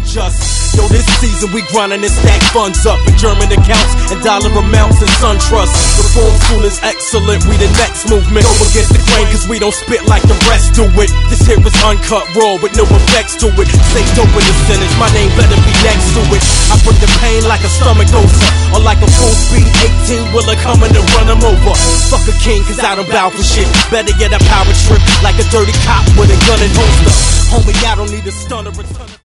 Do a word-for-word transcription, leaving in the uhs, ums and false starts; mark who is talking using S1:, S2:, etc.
S1: unjust. Yo, this season we grindin' and stack funds up in German accounts and dollar amounts and SunTrust. Reform school is excellent, we the next movement. Go against the grain cause we don't spit like the rest do it. This here is uncut raw with no effects to it. Say dope in the sentence, my name better be next to it. I bring the pain like a stomach ulcer, or like a full speed eighteen wheeler coming to run them over. Fuck a king cause I don't bow for shit. Better get a power trip like a dirty cop with a gun and holster. Homie, I don't need a stunner.